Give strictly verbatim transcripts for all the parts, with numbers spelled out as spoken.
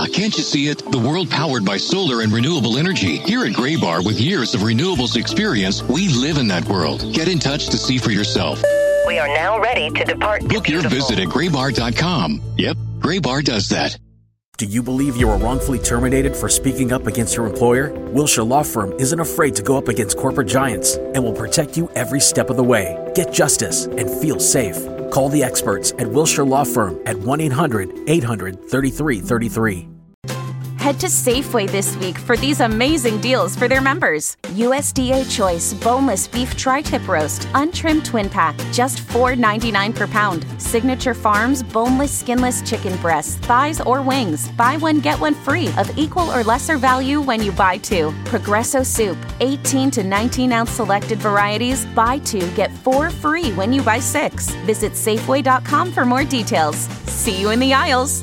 can't you see it? The world powered by solar and renewable energy. Here at Graybar, with years of renewables experience, we live in that world. Get in touch to see for yourself. We are now ready to depart. Book your visit at graybar dot com. Yep, Graybar does that. Do you believe you were wrongfully terminated for speaking up against your employer? Wilshire Law Firm isn't afraid to go up against corporate giants and will protect you every step of the way. Get justice and feel safe. Call the experts at Wilshire Law Firm at one eight hundred eight hundred thirty-three thirty-three. Head to Safeway this week for these amazing deals for their members. U S D A Choice Boneless Beef Tri-Tip Roast, Untrimmed Twin Pack, just four ninety-nine per pound. Signature Farms Boneless Skinless Chicken Breasts, Thighs, or Wings. Buy one, get one free of equal or lesser value when you buy two. Progresso Soup, eighteen to nineteen ounce selected varieties. Buy two, get four free when you buy six. Visit Safeway dot com for more details. See you in the aisles.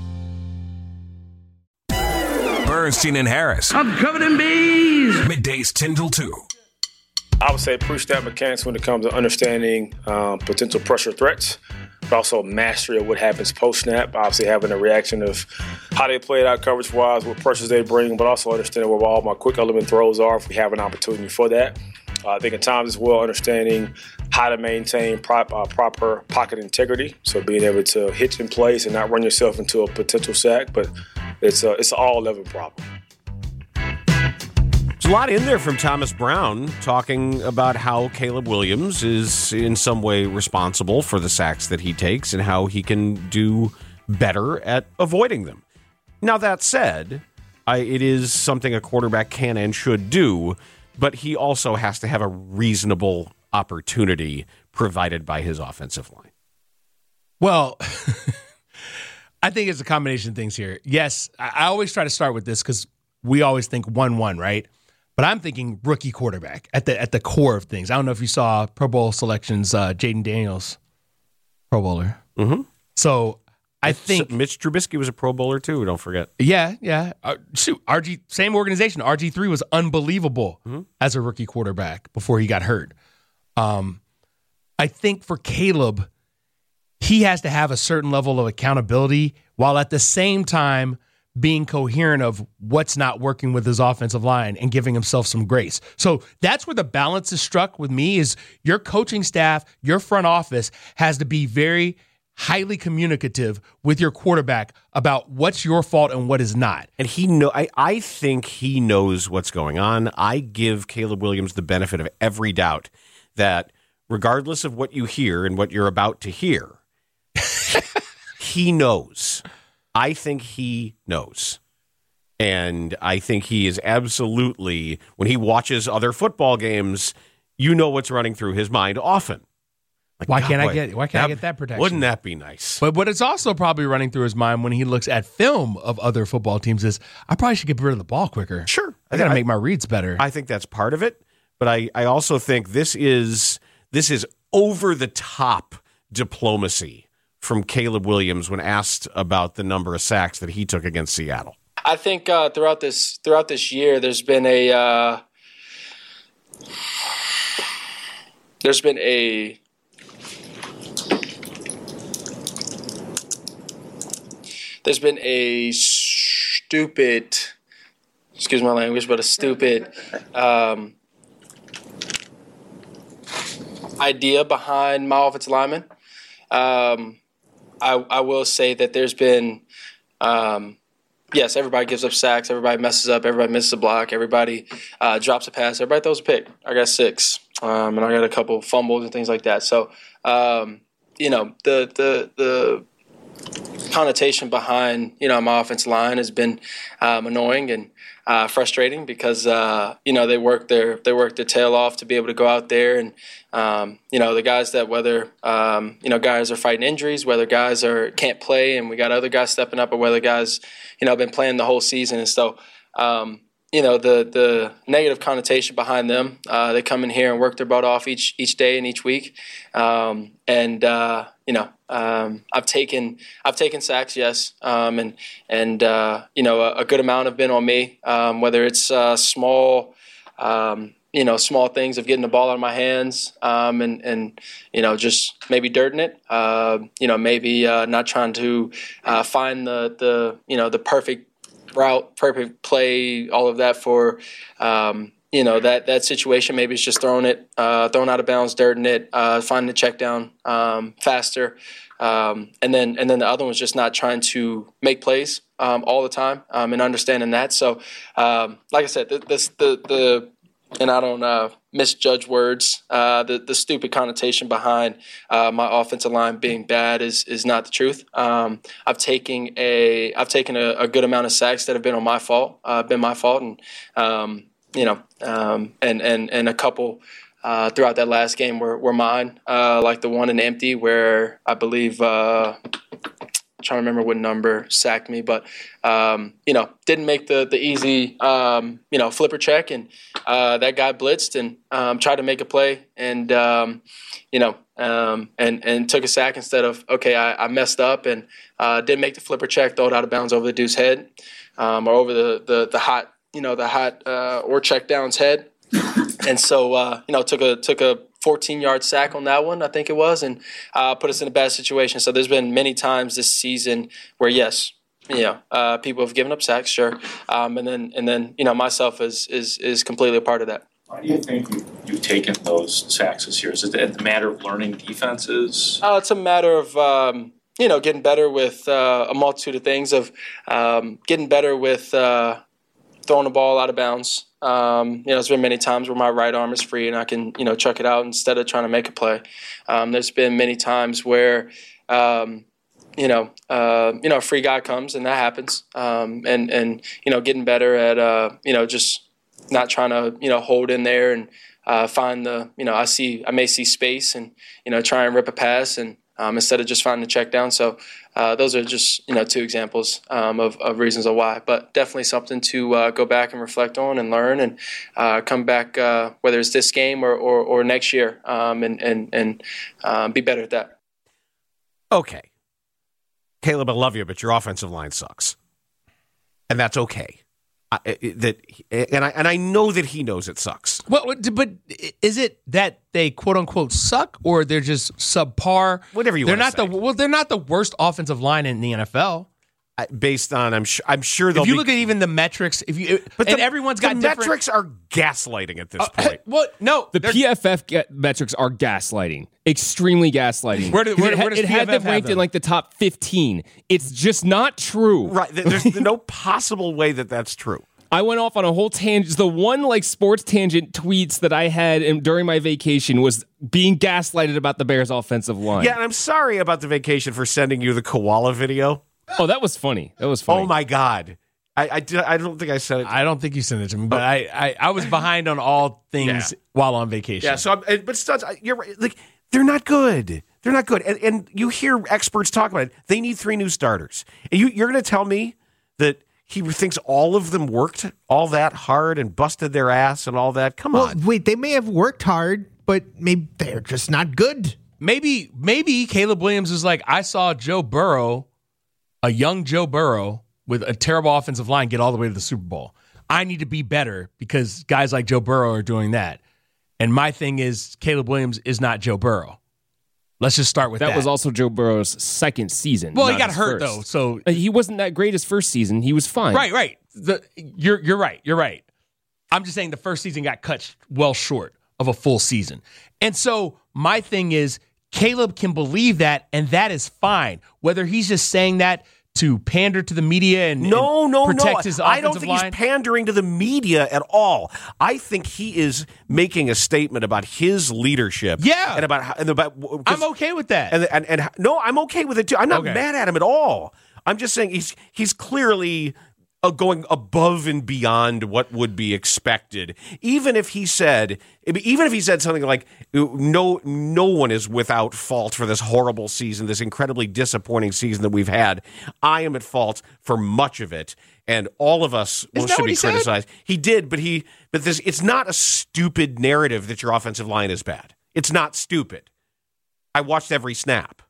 Bernstein and Harris. I'm covered in bees. Middays ten till two. I would say pre-snap mechanics when it comes to understanding um, potential pressure threats, but also mastery of what happens post-snap. Obviously having a reaction of how they play it out coverage-wise, what pressures they bring, but also understanding where all my quick element throws are if we have an opportunity for that. Uh, I think at times as well understanding how to maintain prop, uh, proper pocket integrity, so being able to hitch in place and not run yourself into a potential sack, but it's a, it's an all-level problem. There's a lot in there from Thomas Brown talking about how Caleb Williams is in some way responsible for the sacks that he takes and how he can do better at avoiding them. Now, that said, I, it is something a quarterback can and should do, but he also has to have a reasonable opportunity provided by his offensive line. Well, I think it's a combination of things here. Yes, I always try to start with this because we always think one one, right? But I'm thinking rookie quarterback at the at the core of things. I don't know if you saw Pro Bowl selections, uh, Jaden Daniels, Pro Bowler. Mm-hmm. So I think Mitch Trubisky was a Pro Bowler too. Don't forget. Yeah, yeah. Uh, shoot, R G same organization. R G three was unbelievable mm-hmm. as a rookie quarterback before he got hurt. Um, I think for Caleb, he has to have a certain level of accountability while at the same time being coherent of what's not working with his offensive line and giving himself some grace. So that's where the balance is struck with me is your coaching staff, your front office has to be very highly communicative with your quarterback about what's your fault and what is not. And he know I, I think he knows what's going on. I give Caleb Williams the benefit of every doubt that regardless of what you hear and what you're about to hear, he knows. I think he knows. And I think he is absolutely, when he watches other football games, you know what's running through his mind often. Like, why God, can't boy, I get why can't that, I get that protection? Wouldn't that be nice? But what it's also probably running through his mind when he looks at film of other football teams is I probably should get rid of the ball quicker. Sure. I got to make my reads better. I think that's part of it, but I, I also think this is this is over the top diplomacy from Caleb Williams when asked about the number of sacks that he took against Seattle. I think uh, throughout this throughout this year, there's been a uh, there's been a there's been a stupid, excuse my language, but a stupid um, idea behind my offensive lineman. Um, I, I will say that there's been, um, yes, everybody gives up sacks, everybody messes up, everybody misses a block, everybody uh, drops a pass, everybody throws a pick. I got six, um, and I got a couple fumbles and things like that. So, um, you know, the the the connotation behind, you know, my offensive line has been um, annoying and uh, frustrating because uh, you know they work their they work their tail off to be able to go out there and um, you know the guys that whether um, you know guys are fighting injuries, whether guys are can't play, and we got other guys stepping up, or whether guys you know been playing the whole season, and so um, you know the the negative connotation behind them. Uh, they come in here and work their butt off each each day and each week, um, and uh, you know. Um, I've taken I've taken sacks, yes, um, and and uh, you know a, a good amount have been on me. Um, whether it's uh, small, um, you know, small things of getting the ball out of my hands, um, and and you know just maybe dirting it. Uh, you know, maybe uh, not trying to uh, find the the you know the perfect route, perfect play, all of that for, um, you know, that that situation. Maybe it's just throwing it, uh, throwing out of bounds, dirting it, uh, finding the check down um, faster. Um, and then and then the other one's just not trying to make plays um, all the time um, and understanding that. So, um, like I said, the, this, the the and I don't uh, misjudge words. Uh, the the stupid connotation behind uh, my offensive line being bad is is not the truth. Um, I've taken a I've taken a, a good amount of sacks that have been on my fault, uh, been my fault, and um, you know, um, and and and a couple. Uh, throughout that last game were, were mine, uh, like the one in empty where I believe, uh, I'm trying to remember what number sacked me, but, um, you know, didn't make the, the easy, um, you know, flipper check. And uh, that guy blitzed and um, tried to make a play and, um, you know, um, and, and took a sack instead of, okay, I, I messed up and uh, didn't make the flipper check, throw it out of bounds over the dude's head um, or over the, the, the hot, you know, the hot uh, or check down's head. And so, uh, you know, took a took a fourteen-yard sack on that one, I think it was, and uh, put us in a bad situation. So there's been many times this season where, yes, you know, uh, people have given up sacks, sure, um, and then and then you know, myself is is is completely a part of that. Why do you think you, you've taken those sacks this year? Is it a matter of learning defenses? Uh, it's a matter of um, you know, getting better with uh, a multitude of things, of um, getting better with uh, throwing the ball out of bounds. Um, you know, there's been many times where my right arm is free and I can, you know, chuck it out instead of trying to make a play. Um, there's been many times where, um, you know, uh, you know, a free guy comes and that happens. Um, and, and, you know, getting better at, uh, you know, just not trying to, you know, hold in there and uh, find the, you know, I see, I may see space and, you know, try and rip a pass and um, instead of just finding the check down. So, Uh, those are just, you know, two examples um, of, of reasons of why, but definitely something to uh, go back and reflect on and learn and uh, come back, uh, whether it's this game or, or, or next year, um, and and and um, be better at that. Okay, Caleb, I love you, but your offensive line sucks, and that's okay. I, that and I and I know that he knows it sucks. Well, but is it that they quote unquote suck, or they're just subpar? Whatever you they're want not to say. the well, they're not the worst offensive line in the N F L. Based on, I'm sure, I'm sure they'll. If you be, look at even the metrics, if you, but and the, everyone's the got different metrics are gaslighting at this uh, point. What? No, the P F F get metrics are gaslighting, extremely gaslighting. Where, did, where, it, where does it had them ranked them? in like the top fifteen. It's just not true. Right? There's no possible way that that's true. I went off on a whole tangent. The one like sports tangent tweets that I had in, during my vacation was being gaslighted about the Bears' offensive line. Yeah, and I'm sorry about the vacation for sending you the koala video. Oh, that was funny. That was funny. Oh my God. I I, did, I don't think I said it. I don't think you sent it to me, but oh. I, I, I was behind on all things yeah. while on vacation. Yeah, so I'm, but Studs, you're right. Like, they're not good. They're not good. And, and you hear experts talk about it. They need three new starters. And you, you're going to tell me that he thinks all of them worked all that hard and busted their ass and all that? Come well, on. Wait, they may have worked hard, but maybe they're just not good. Maybe, maybe Caleb Williams is like, I saw Joe Burrow, a young Joe Burrow with a terrible offensive line, get all the way to the Super Bowl. I need to be better because guys like Joe Burrow are doing that. And my thing is, Caleb Williams is not Joe Burrow. Let's just start with that. That was also Joe Burrow's second season. Well, he got hurt, first. though. So he wasn't that great his first season. He was fine. Right, right. The, you're you're right. You're right. I'm just saying the first season got cut well short of a full season. And so my thing is, Caleb can believe that, and that is fine. Whether he's just saying that to pander to the media and, no, and no, protect no. his offensive I don't think line. he's pandering to the media at all. I think he is making a statement about his leadership. Yeah, and about how, and about. I'm okay with that. And, and and no, I'm okay with it too. I'm not okay. mad at him at all. I'm just saying he's he's clearly uh, going above and beyond what would be expected. Even if he said, even if he said something like, "No, no one is without fault for this horrible season, this incredibly disappointing season that we've had. I am at fault for much of it, and all of us will, should be criticized." Said? He did, but he, but this, it's not a stupid narrative that your offensive line is bad. It's not stupid. I watched every snap.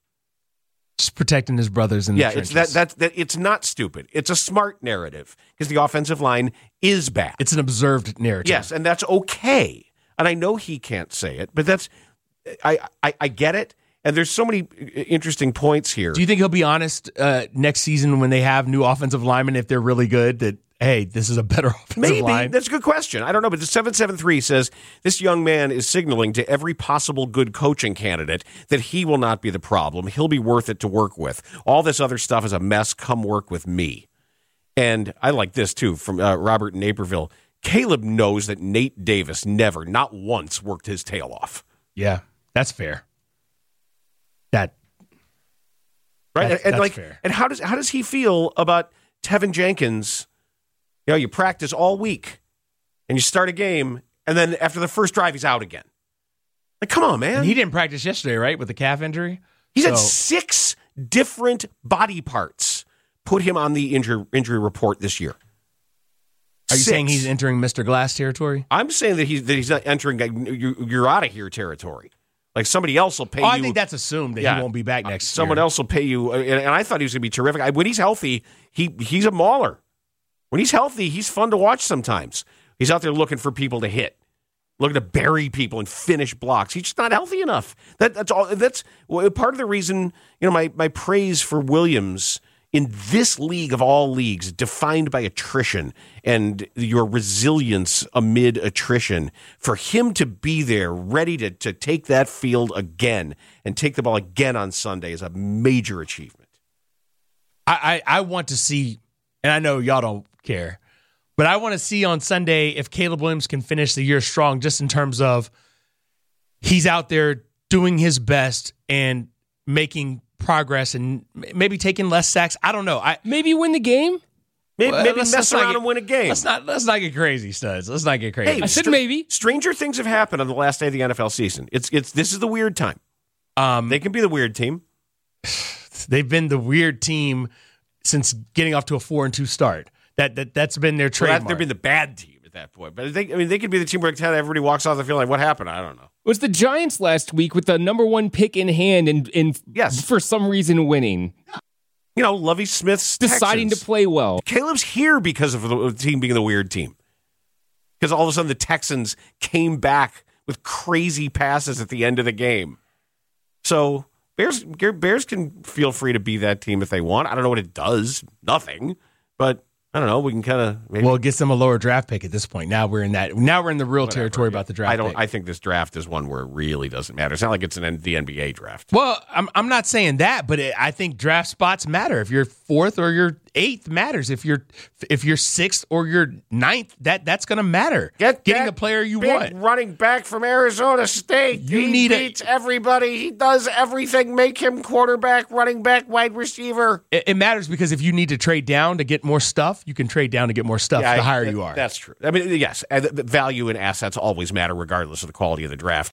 Just protecting his brothers in the yeah, trenches. it's that, that that it's not stupid. It's a smart narrative because the offensive line is bad. It's an observed narrative. Yes, and that's okay. And I know he can't say it, but that's I I, I get it. And there's so many interesting points here. Do you think he'll be honest uh, next season when they have new offensive linemen, if they're really good, that, hey, this is a better offensive Maybe. line? That's a good question. I don't know, but the seven seven three says this young man is signaling to every possible good coaching candidate that he will not be the problem. He'll be worth it to work with. All this other stuff is a mess. Come work with me. And I like this, too, from uh, Robert in Naperville. Caleb knows that Nate Davis never, not once, worked his tail off. Yeah, that's fair. That right, that's, and, and that's like, fair. and how does how does he feel about Tevin Jenkins? You know, you practice all week, and you start a game, and then after the first drive, he's out again. Like, come on, man! And he didn't practice yesterday, right, with the calf injury. He's so. had six different body parts put him on the injury injury report this year. Are you Six. saying he's entering Mister Glass territory? I'm saying that he's that he's not entering you're, you're out of here territory. Like somebody else will pay oh, you. I think that's assumed that yeah, he won't be back next Someone year. else will pay you. And, and I thought he was going to be terrific. I, when he's healthy, he he's a mauler. When he's healthy, he's fun to watch sometimes. He's out there looking for people to hit, looking to bury people and finish blocks. He's just not healthy enough. That, that's all. That's part of the reason, you know, my, my praise for Williams in this league of all leagues, defined by attrition and your resilience amid attrition, for him to be there ready to, to take that field again and take the ball again on Sunday is a major achievement. I, I, I want to see, and I know y'all don't care, but I want to see on Sunday if Caleb Williams can finish the year strong, just in terms of he's out there doing his best and making progress and maybe taking less sacks. I don't know. I maybe win the game. Maybe, well, maybe let's, mess let's around get, and win a game. Let's not let's not get crazy, studs. Let's not get crazy. Hey, I said str- maybe. Stranger things have happened on the last day of the N F L season. It's it's this is the weird time. Um, they can be the weird team. They've been the weird team since getting off to a four and two start. That that that's been their Well, trademark. that, they've been the bad team at that point. But they, I mean, they could be the team where everybody walks off the field like, what happened? I don't know. It was the Giants last week with the number one pick in hand and, and yes. for some reason winning. You know, Lovie Smith's deciding Texans. to play well. Caleb's here because of the team being the weird team. Because all of a sudden the Texans came back with crazy passes at the end of the game. So Bears Bears can feel free to be that team if they want. I don't know what it does. Nothing. But I don't know. We can kind of maybe. Well, it gets them a lower draft pick at this point. Now we're in that. Now we're in the real Whatever. territory about the draft. I don't. pick. I think this draft is one where it really doesn't matter. It's not like it's an the N B A draft. Well, I'm I'm not saying that, but it, I think draft spots matter. If you're fourth or you're eighth matters. If you're if you're sixth or you're ninth, that that's going to matter. Get Getting that a player you big want. running back from Arizona State. You he need a- beats everybody. He does everything. Make him quarterback, running back, wide receiver. It, it matters because if you need to trade down to get more stuff, you can trade down to get more stuff. Yeah, the I- higher that- you are. That's true. I mean, yes, uh, the value and assets always matter regardless of the quality of the draft.